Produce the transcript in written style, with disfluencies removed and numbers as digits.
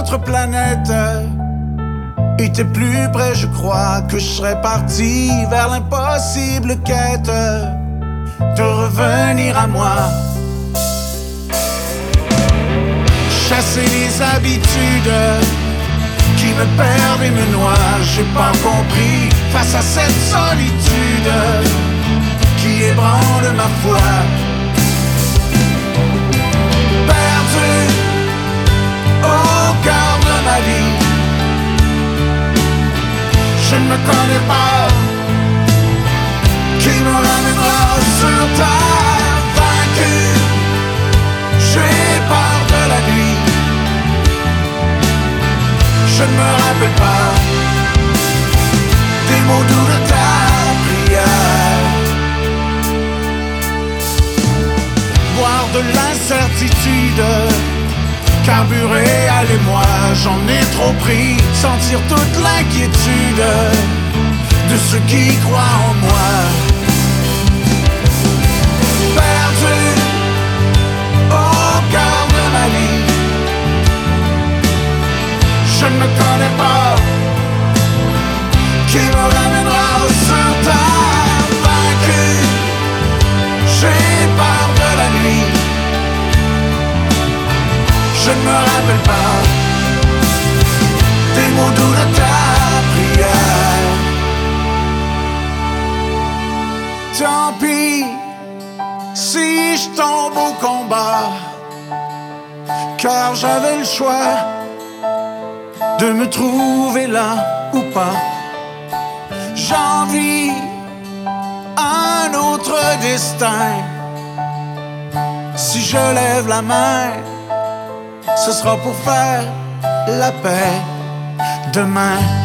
autre planète était plus près, je crois que je serais parti vers l'impossible quête de revenir à moi. Chasser les habitudes qui me perdent et me noient. J'ai pas compris face à cette solitude qui ébranle ma foi. Perdu au cœur de ma vie, je ne me connais pas. Qui me ramènera sur terre vaincu? J'ai peur de la nuit. Je ne me rappelle pas des mots doux de ta prière. Boire de l'incertitude, carburer à l'émoi, j'en ai trop pris. Sentir toute l'inquiétude de ceux qui croient en moi. Perdu au cœur de ma vie, je ne me connais pas. Qui me ramènera sur terre vaincu? J'ai peur de la nuit. Je ne me rappelle pas des mots doux de ta prière. Tant pis si je tombe au combat, car j'avais le choix de me trouver là ou pas. J'envie un autre destin. Si je lève la main, ce sera pour faire la paix demain.